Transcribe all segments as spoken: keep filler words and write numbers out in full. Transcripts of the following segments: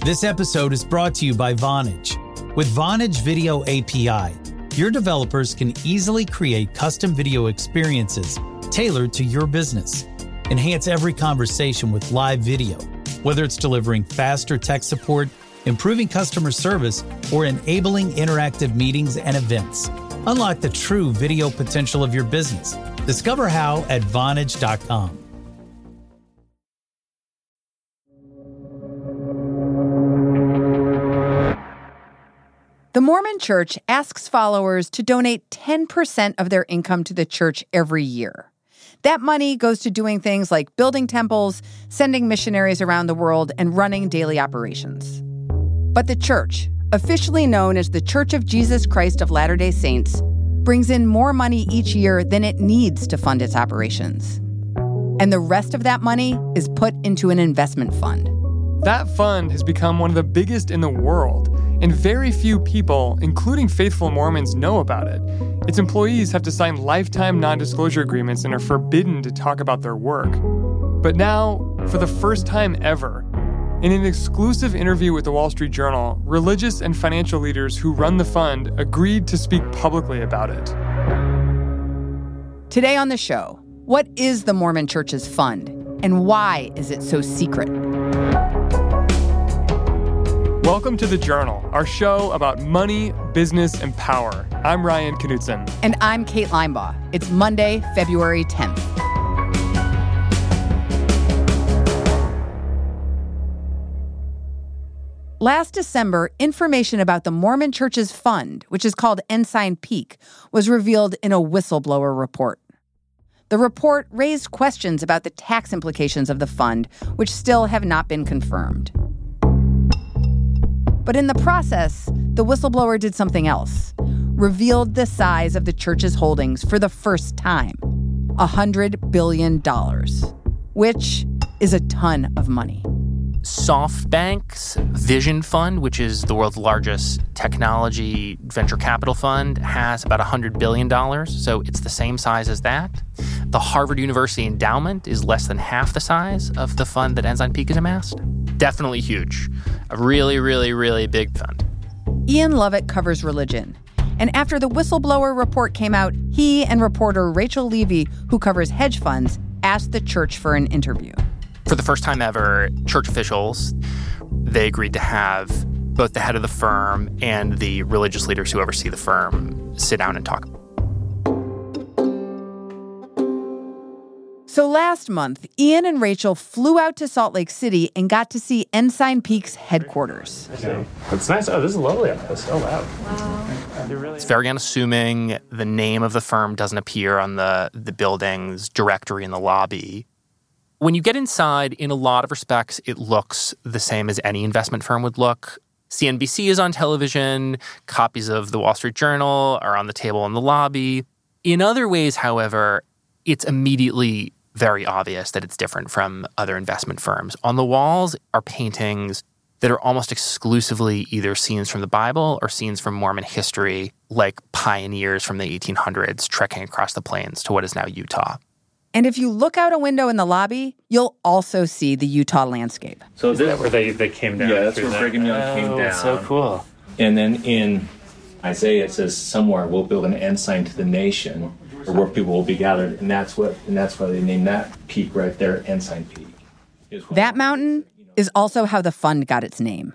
This episode is brought to you by Vonage. With Vonage Video A P I, your developers can easily create custom video experiences tailored to your business. Enhance every conversation with live video, whether it's delivering faster tech support, improving customer service, or enabling interactive meetings and events. Unlock the true video potential of your business. Discover how at Vonage dot com. The Mormon Church asks followers to donate ten percent of their income to the church every year. That money goes to doing things like building temples, sending missionaries around the world, and running daily operations. But the church, officially known as the Church of Jesus Christ of Latter-day Saints, brings in more money each year than it needs to fund its operations. And the rest of that money is put into an investment fund. That fund has become one of the biggest in the world, and very few people, including faithful Mormons, know about it. Its employees have to sign lifetime non-disclosure agreements and are forbidden to talk about their work. But now, for the first time ever, in an exclusive interview with the Wall Street Journal, religious and financial leaders who run the fund agreed to speak publicly about it. Today on the show, what is the Mormon Church's fund, and why is it so secret? Welcome to The Journal, our show about money, business, and power. I'm Ryan Knutson. And I'm Kate Linebaugh. It's Monday, February tenth. Last December, information about the Mormon Church's fund, which is called Ensign Peak, was revealed in a whistleblower report. The report raised questions about the tax implications of the fund, which still have not been confirmed. But in the process, the whistleblower did something else, revealed the size of the church's holdings for the first time, one hundred billion dollars, which is a ton of money. SoftBank's Vision Fund, which is the world's largest technology venture capital fund, has about one hundred billion dollars, so it's the same size as that. The Harvard University Endowment is less than half the size of the fund that Ensign Peak has amassed. Definitely huge. A really, really, really big fund. Ian Lovett covers religion. And after the whistleblower report came out, he and reporter Rachel Levy, who covers hedge funds, asked the church for an interview. For the first time ever, church officials, they agreed to have both the head of the firm and the religious leaders who oversee the firm sit down and talk. So last month, Ian and Rachel flew out to Salt Lake City and got to see Ensign Peak's headquarters. It's nice. Oh, this is a lovely office. Oh, wow. Wow. It's very unassuming. The name of the firm doesn't appear on the, the building's directory in the lobby. When you get inside, in a lot of respects, it looks the same as any investment firm would look. C N B C is on television. Copies of the Wall Street Journal are on the table in the lobby. In other ways, however, it's immediately very obvious that it's different from other investment firms. On the walls are paintings that are almost exclusively either scenes from the Bible or scenes from Mormon history, like pioneers from the eighteen hundreds trekking across the plains to what is now Utah. And if you look out a window in the lobby, you'll also see the Utah landscape. So is that where they, they came down? Yeah, that's where Brigham Young oh, came down. So cool. And then in Isaiah, it says, somewhere we'll build an ensign to the nation, or where people will be gathered. And that's what, and that's why they named that peak right there, Ensign Peak. That mountain is also how the fund got its name.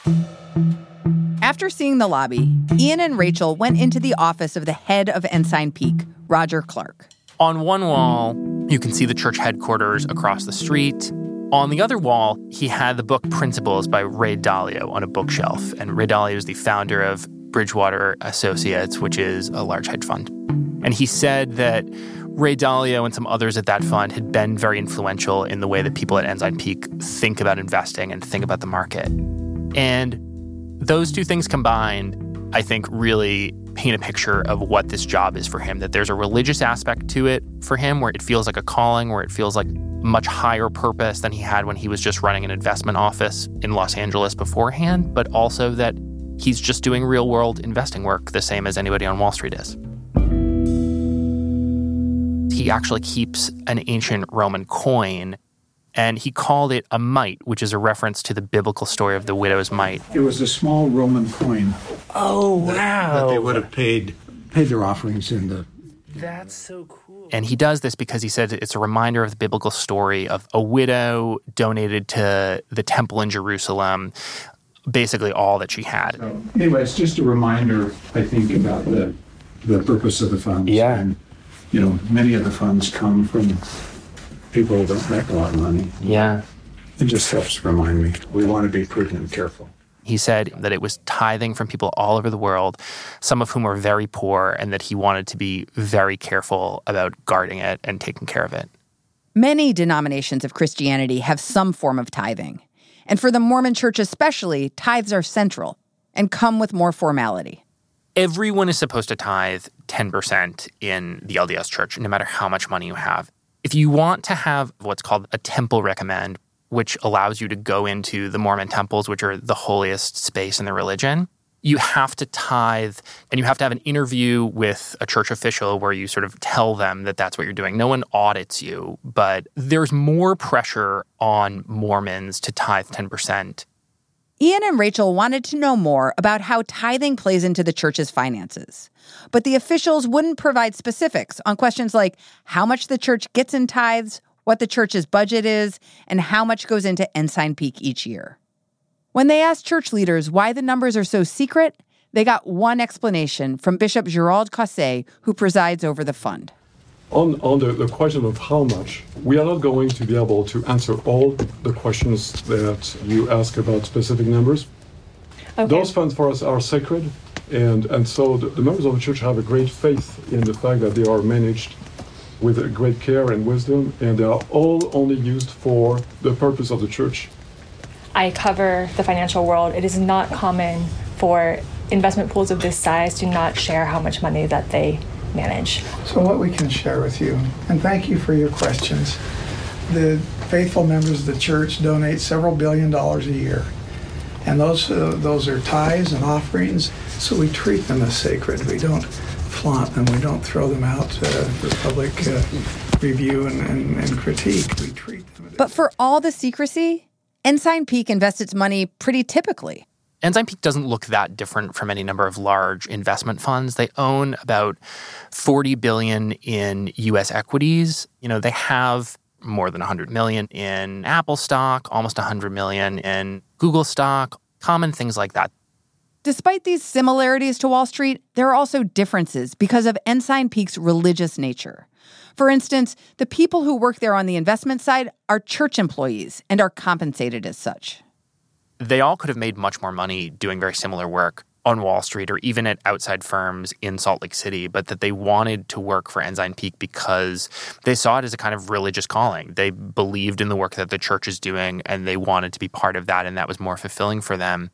After seeing the lobby, Ian and Rachel went into the office of the head of Ensign Peak, Roger Clark. On one wall, you can see the church headquarters across the street. On the other wall, he had the book Principles by Ray Dalio on a bookshelf. And Ray Dalio is the founder of Bridgewater Associates, which is a large hedge fund. And he said that Ray Dalio and some others at that fund had been very influential in the way that people at Ensign Peak think about investing and think about the market. And those two things combined, I think, really paint a picture of what this job is for him, that there's a religious aspect to it for him where it feels like a calling, where it feels like much higher purpose than he had when he was just running an investment office in Los Angeles beforehand, but also that he's just doing real-world investing work the same as anybody on Wall Street is. He actually keeps an ancient Roman coin And he called it a mite, which is a reference to the biblical story of the widow's mite. It was a small Roman coin. Oh, wow. That, that they would have paid paid their offerings in the... That's so cool. And he does this because he said it's a reminder of the biblical story of a widow donated to the temple in Jerusalem, basically all that she had. So, anyway, it's just a reminder, I think, about the the purpose of the funds. Yeah. And, you know, many of the funds come from people who don't make a lot of money. Yeah. It just helps remind me. We want to be prudent and careful. He said that it was tithing from people all over the world, some of whom were very poor, and that he wanted to be very careful about guarding it and taking care of it. Many denominations of Christianity have some form of tithing. And for the Mormon Church especially, tithes are central and come with more formality. Everyone is supposed to tithe ten percent in the L D S Church, no matter how much money you have. If you want to have what's called a temple recommend, which allows you to go into the Mormon temples, which are the holiest space in the religion, you have to tithe, and you have to have an interview with a church official where you sort of tell them that that's what you're doing. No one audits you, but there's more pressure on Mormons to tithe ten percent. Ian and Rachel wanted to know more about how tithing plays into the church's finances. But the officials wouldn't provide specifics on questions like how much the church gets in tithes, what the church's budget is, and how much goes into Ensign Peak each year. When they asked church leaders why the numbers are so secret, they got one explanation from Bishop Gerald Cossé, who presides over the fund. On, on the, the question of how much, we are not going to be able to answer all the questions that you ask about specific numbers. Okay. Those funds for us are sacred, and, and so the, the members of the church have a great faith in the fact that they are managed with great care and wisdom, and they are all only used for the purpose of the church. I cover the financial world. It is not common for investment pools of this size to not share how much money that they manage. So what we can share with you, and thank you for your questions. The faithful members of the church donate several billion dollars a year, and those uh, those are tithes and offerings, so we treat them as sacred. We don't flaunt them. We don't throw them out uh, for public uh, review and, and, and critique. We treat them. But for all the secrecy, Ensign Peak invests its money pretty typically. Ensign Peak doesn't look that different from any number of large investment funds. They own about forty billion dollars in U S equities. You know, they have more than one hundred million dollars in Apple stock, almost one hundred million dollars in Google stock, common things like that. Despite these similarities to Wall Street, there are also differences because of Ensign Peak's religious nature. For instance, the people who work there on the investment side are church employees and are compensated as such. They all could have made much more money doing very similar work on Wall Street or even at outside firms in Salt Lake City, but that they wanted to work for Ensign Peak because they saw it as a kind of religious calling. They believed in the work that the church is doing, and they wanted to be part of that, and that was more fulfilling for them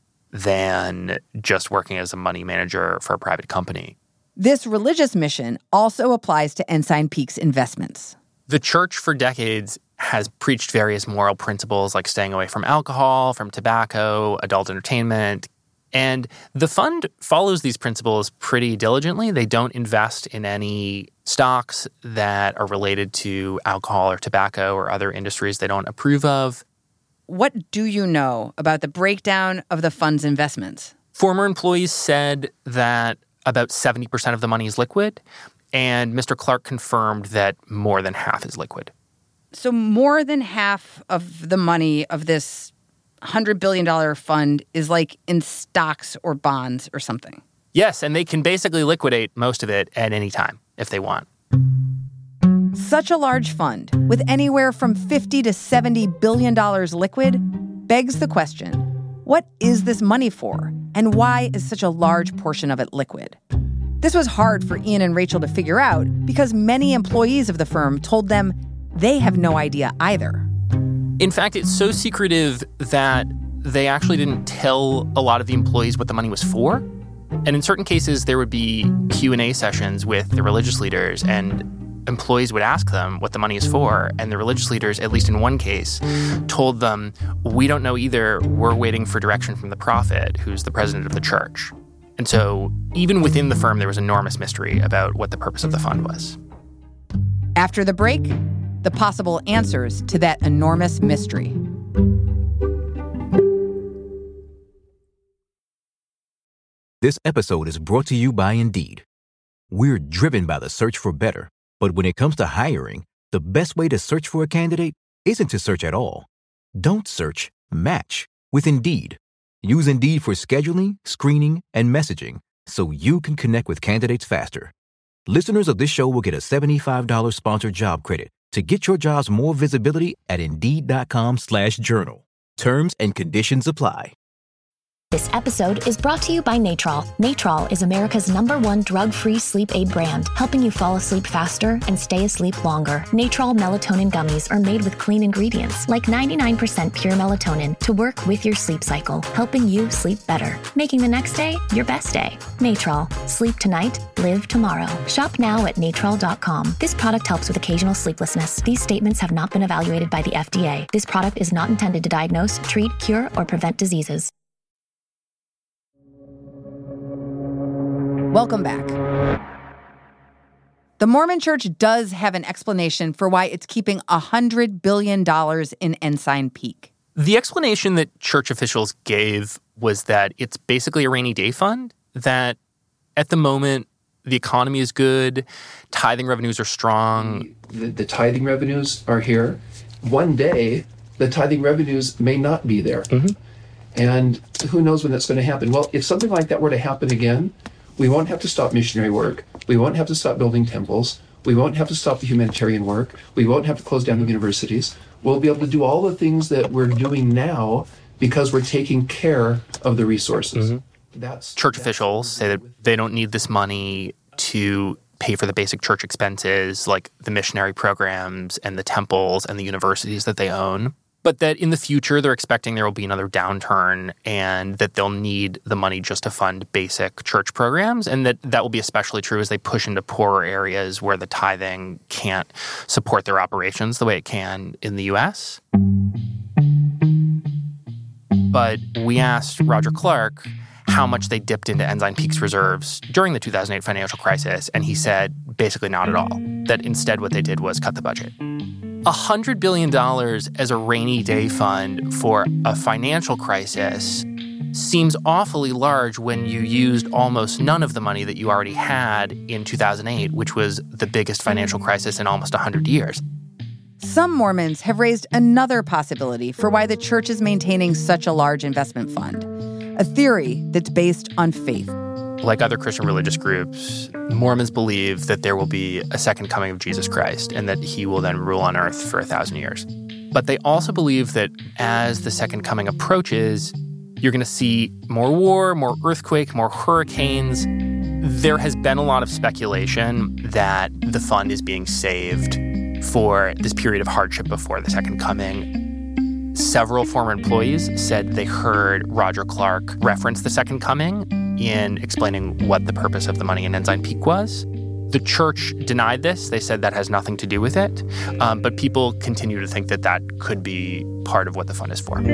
than just working as a money manager for a private company. This religious mission also applies to Ensign Peak's investments. The church for decades has preached various moral principles like staying away from alcohol, from tobacco, adult entertainment. And the fund follows these principles pretty diligently. They don't invest in any stocks that are related to alcohol or tobacco or other industries they don't approve of. What do you know about the breakdown of the fund's investments? Former employees said that about seventy percent of the money is liquid, and Mister Clark confirmed that more than half is liquid. So more than half of the money of this one hundred billion dollars fund is like in stocks or bonds or something. Yes, and they can basically liquidate most of it at any time if they want. Such a large fund, with anywhere from fifty to seventy billion dollars liquid, begs the question, what is this money for? And why is such a large portion of it liquid? This was hard for Ian and Rachel to figure out because many employees of the firm told them they have no idea either. In fact, it's so secretive that they actually didn't tell a lot of the employees what the money was for. And in certain cases, there would be Q and A sessions with the religious leaders, and employees would ask them what the money is for. And the religious leaders, at least in one case, told them, we don't know either. We're waiting for direction from the prophet, who's the president of the church. And so even within the firm, there was enormous mystery about what the purpose of the fund was. After the break, the possible answers to that enormous mystery. This episode is brought to you by Indeed. We're driven by the search for better, but when it comes to hiring, the best way to search for a candidate isn't to search at all. Don't search, match with Indeed. Use Indeed for scheduling, screening, and messaging so you can connect with candidates faster. Listeners of this show will get a seventy-five dollars sponsored job credit to get your jobs more visibility at Indeed.com slash journal. Terms and conditions apply. This episode is brought to you by Natrol. Natrol is America's number one drug-free sleep aid brand, helping you fall asleep faster and stay asleep longer. Natrol melatonin gummies are made with clean ingredients, like ninety-nine percent pure melatonin, to work with your sleep cycle, helping you sleep better, making the next day your best day. Natrol. Sleep tonight, live tomorrow. Shop now at Natrol dot com. This product helps with occasional sleeplessness. These statements have not been evaluated by the F D A. This product is not intended to diagnose, treat, cure, or prevent diseases. Welcome back. The Mormon Church does have an explanation for why it's keeping one hundred billion dollars in Ensign Peak. The explanation that church officials gave was that it's basically a rainy day fund, that at the moment the economy is good, tithing revenues are strong. The, the tithing revenues are here. One day, the tithing revenues may not be there. Mm-hmm. And who knows when that's going to happen? Well, if something like that were to happen again, we won't have to stop missionary work. We won't have to stop building temples. We won't have to stop the humanitarian work. We won't have to close down the universities. We'll be able to do all the things that we're doing now because we're taking care of the resources. Mm-hmm. That's Church that's officials say that they don't need this money to pay for the basic church expenses like the missionary programs and the temples and the universities that they own. But that in the future, they're expecting there will be another downturn and that they'll need the money just to fund basic church programs, and that that will be especially true as they push into poorer areas where the tithing can't support their operations the way it can in the U S. But we asked Roger Clark how much they dipped into Ensign Peak's reserves during the two thousand eight financial crisis, and he said basically not at all, that instead what they did was cut the budget. one hundred billion dollars as a rainy day fund for a financial crisis seems awfully large when you used almost none of the money that you already had in two thousand eight, which was the biggest financial crisis in almost one hundred years. Some Mormons have raised another possibility for why the church is maintaining such a large investment fund, a theory that's based on faith. Like other Christian religious groups, Mormons believe that there will be a second coming of Jesus Christ and that he will then rule on earth for a thousand years. But they also believe that as the second coming approaches, you're going to see more war, more earthquake, more hurricanes. There has been a lot of speculation that the fund is being saved for this period of hardship before the second coming. Several former employees said they heard Roger Clark reference the second coming in explaining what the purpose of the money in Ensign Peak was. The church denied this. They said that has nothing to do with it. Um, but people continue to think that that could be part of what the fund is for.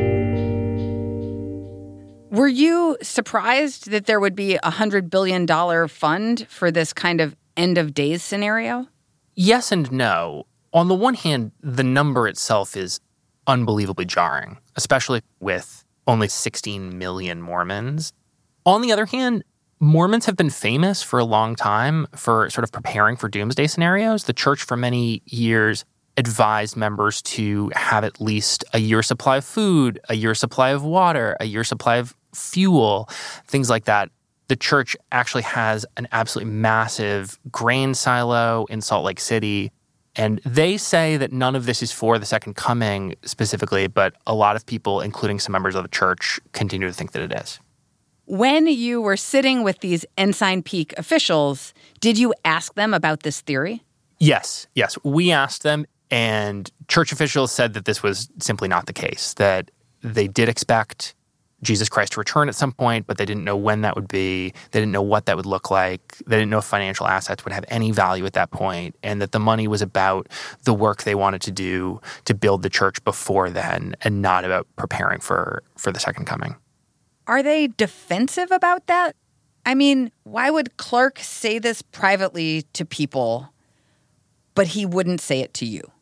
Were you surprised that there would be a one hundred billion dollars fund for this kind of end-of-days scenario? Yes and no. On the one hand, the number itself is unbelievably jarring, especially with only sixteen million Mormons. On the other hand, Mormons have been famous for a long time for sort of preparing for doomsday scenarios. The church for many years advised members to have at least a year's supply of food, a year's supply of water, a year's supply of fuel, things like that. The church actually has an absolutely massive grain silo in Salt Lake City. And they say that none of this is for the second coming specifically, but a lot of people, including some members of the church, continue to think that it is. When you were sitting with these Ensign Peak officials, did you ask them about this theory? Yes, yes. We asked them, and church officials said that this was simply not the case, that they did expect Jesus Christ to return at some point, but they didn't know when that would be. They didn't know what that would look like. They didn't know if financial assets would have any value at that point, and that the money was about the work they wanted to do to build the church before then and not about preparing for, for the second coming. Are they defensive about that? I mean, why would Clark say this privately to people, but he wouldn't say it to you?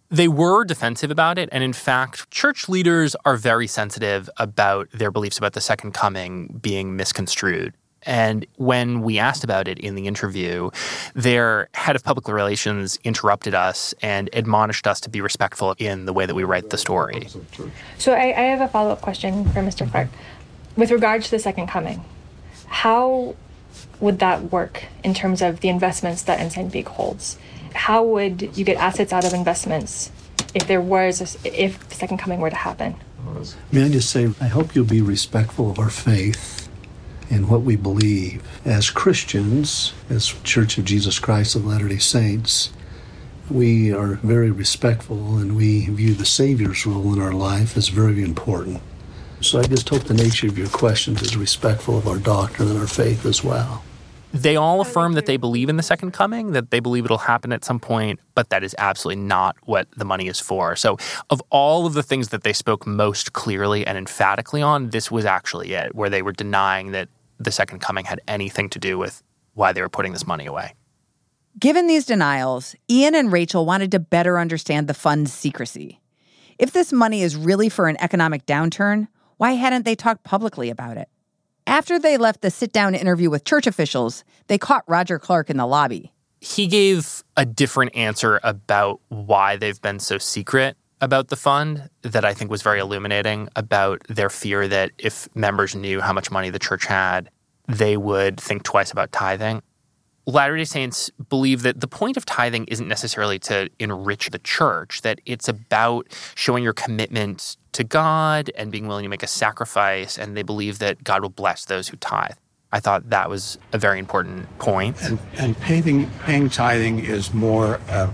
They were defensive about it, and in fact, church leaders are very sensitive about their beliefs about the second coming being misconstrued. And when we asked about it in the interview, their head of public relations interrupted us and admonished us to be respectful in the way that we write the story. So I, I have a follow-up question for Mister Clark. With regard to the second coming, how would that work in terms of the investments that Ensign Peak holds? How would you get assets out of investments if there was, a, if the second coming were to happen? May I just say, I hope you'll be respectful of our faith and what we believe. As Christians, as Church of Jesus Christ of Latter-day Saints, we are very respectful and we view the Savior's role in our life as very important. So I just hope the nature of your questions is respectful of our doctrine and our faith as well. They all affirm that they believe in the second coming, that they believe it'll happen at some point, but that is absolutely not what the money is for. So of all of the things that they spoke most clearly and emphatically on, this was actually it, where they were denying that the second coming had anything to do with why they were putting this money away. Given these denials, Ian and Rachel wanted to better understand the fund's secrecy. If this money is really for an economic downturn, why hadn't they talked publicly about it? After they left the sit-down interview with church officials, they caught Roger Clark in the lobby. He gave a different answer about why they've been so secret about the fund that I think was very illuminating, about their fear that if members knew how much money the church had, they would think twice about tithing. Latter-day Saints believe that the point of tithing isn't necessarily to enrich the church, that it's about showing your commitment to God and being willing to make a sacrifice, and they believe that God will bless those who tithe. I thought that was a very important point. And, and paying, paying tithing is more uh,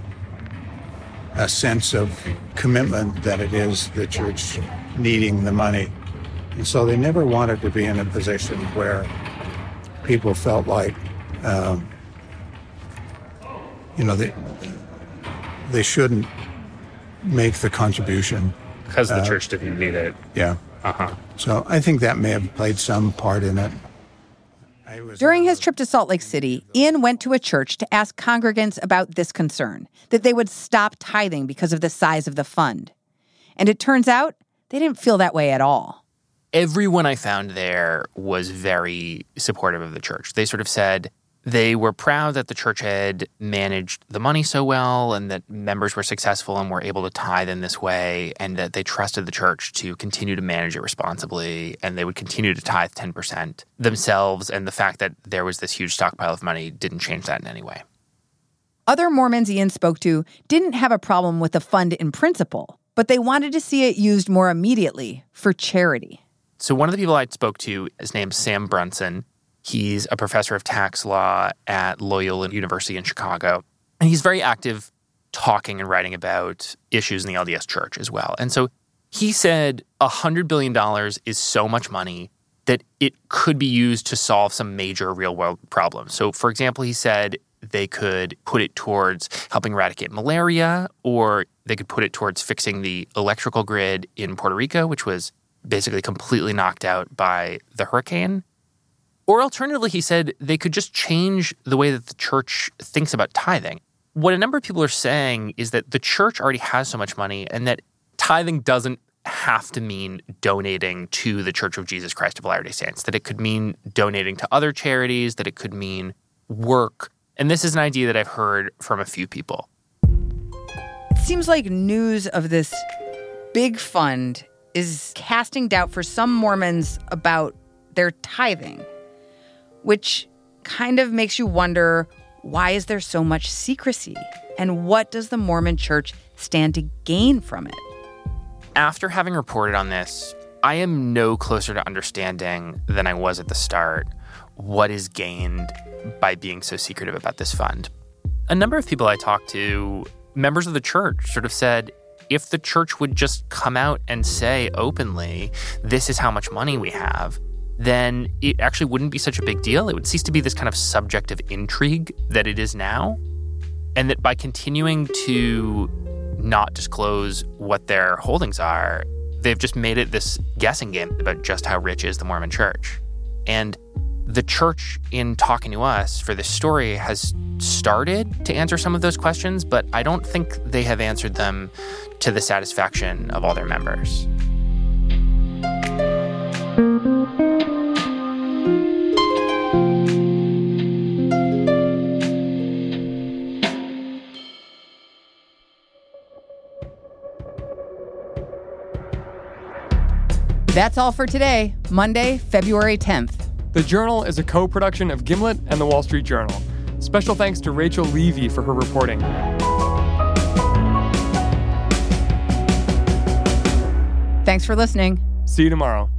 a sense of commitment than it is the church needing the money. And so they never wanted to be in a position where people felt like, um, you know, they, they shouldn't make the contribution. Because the uh, church didn't need it. Yeah. Uh-huh. So I think that may have played some part in it. During his trip to Salt Lake City, Ian went to a church to ask congregants about this concern, that they would stop tithing because of the size of the fund. And it turns out they didn't feel that way at all. Everyone I found there was very supportive of the church. They sort of said they were proud that the church had managed the money so well and that members were successful and were able to tithe in this way, and that they trusted the church to continue to manage it responsibly, and they would continue to tithe ten percent themselves, and the fact that there was this huge stockpile of money didn't change that in any way. Other Mormons Ian spoke to didn't have a problem with the fund in principle, but they wanted to see it used more immediately for charity. So one of the people I spoke to is named Sam Brunson. He's a professor of tax law at Loyola University in Chicago. And he's very active talking and writing about issues in the L D S Church as well. And so he said one hundred billion dollars is so much money that it could be used to solve some major real-world problems. So, for example, he said they could put it towards helping eradicate malaria, or they could put it towards fixing the electrical grid in Puerto Rico, which was basically completely knocked out by the hurricane. Or alternatively, he said they could just change the way that the church thinks about tithing. What a number of people are saying is that the church already has so much money and that tithing doesn't have to mean donating to the Church of Jesus Christ of Latter-day Saints, that it could mean donating to other charities, that it could mean work. And this is an idea that I've heard from a few people. It seems like news of this big fund is casting doubt for some Mormons about their tithing, which kind of makes you wonder, why is there so much secrecy? And what does the Mormon Church stand to gain from it? After having reported on this, I am no closer to understanding than I was at the start what is gained by being so secretive about this fund. A number of people I talked to, members of the church, sort of said, if the church would just come out and say openly, this is how much money we have, then it actually wouldn't be such a big deal. It would cease to be this kind of subject of intrigue that it is now. And that by continuing to not disclose what their holdings are, they've just made it this guessing game about just how rich is the Mormon Church. And the church, in talking to us for this story, has started to answer some of those questions, but I don't think they have answered them to the satisfaction of all their members. That's all for today, Monday, February tenth. The Journal is a co-production of Gimlet and The Wall Street Journal. Special thanks to Rachel Levy for her reporting. Thanks for listening. See you tomorrow.